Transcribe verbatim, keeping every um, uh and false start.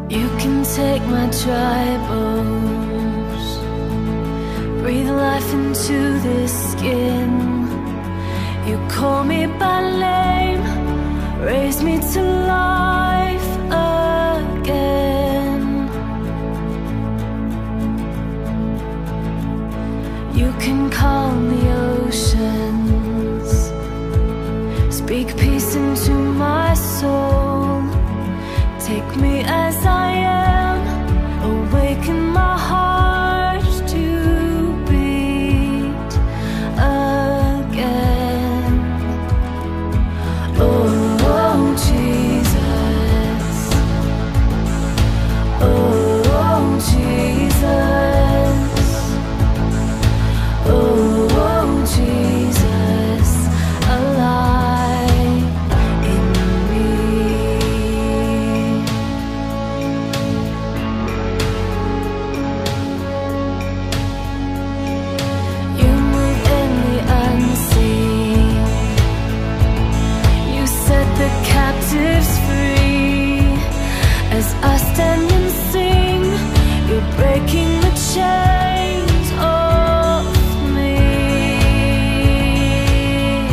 You can take my dry bones, breathe life into this skin. You call me by name, raise me to life again. You can calm the oceans, speak peace into my soul. Take me as I am.